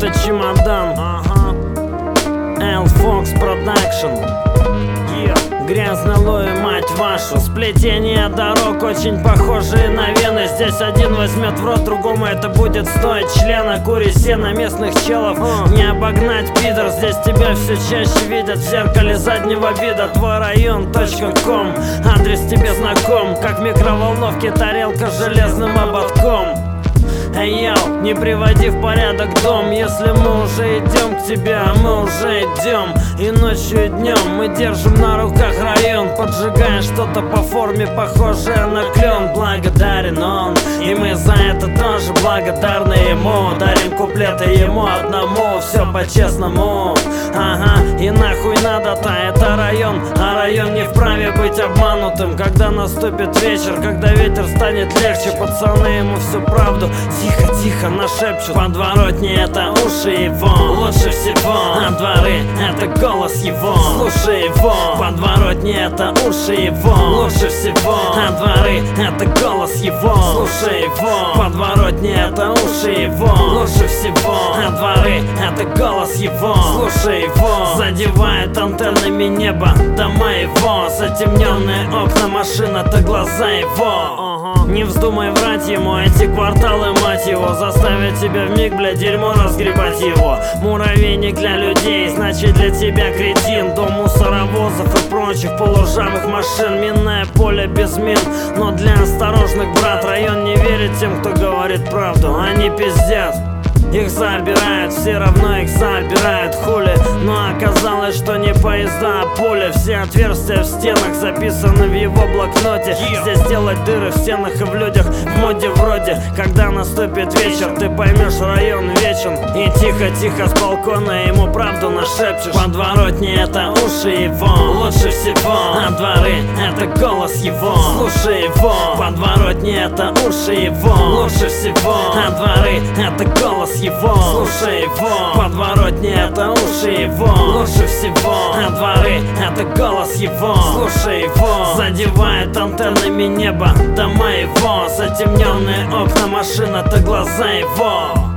это чемодан. L Fox Production. Грязный Луи, мать вашу. Сплетение дорог очень похожие на вены. Здесь один возьмет в рот, другому это будет стоить члена. Кури сена местных челов, не обогнать, пидор. Здесь тебя все чаще видят в зеркале заднего вида. Твой район.com, адрес тебе знаком, как в микроволновке тарелка с железным ободком. Эй, йоу, не приводи в порядок дом. Если мы уже идем к тебе, а мы уже идем. И ночью, и днем мы держим на руках район, поджигая что-то по форме, похожее на клен. Благодарен он, и мы за это тоже благодарны ему. Дарим куплеты ему одному, все по-честному. Ага, и нахуй надо-то, это район. А район не вправе быть обманутым. Когда наступит вечер, когда ветер станет легче, пацаны ему всю правду тихо-тихо нашепчут. Подворотни — это уши его, лучше всего. А дворы — это голос его, слушай его. Подворотни — это уши его, лучше всего. А дворы — это голос его, слушай его. Подворотни — это уши его, лучше всего. А дворы — это голос его, слушай его. Задевает антеннами небо, дома его. Затемненные окна машин — это глаза его. Не вздумай врать ему, эти кварталы, мать его, заставят тебя вмиг, бля, дерьмо разгребать его. Муравейник для людей, значит для тебя кретин. Дом мусоровозов и прочих полуржавых машин. Минное поле без мин, но для осторожных, брат. Район не верит тем, кто говорит правду, они пиздят. Их забирают, все равно их забирают, хули. Но оказалось, что не поезда, а пули. Все отверстия в стенах записаны в его блокноте. Здесь делать дыры в стенах и в людях, в моде вроде. Когда наступит вечер, ты поймешь, район вечен. И тихо-тихо с балкона ему правду нашепчешь. Подворотни — это уши его, лучше всего. А дворы — это голос его, слушай его. Подворотни — это уши его, лучше всего. А дворы — это голос его, слушай его. Подворотни — это уши его, лучше всего. А дворы — это голос его, слушай его. Задевает антеннами небо, дома его. Затемненные окна машин — это глаза его.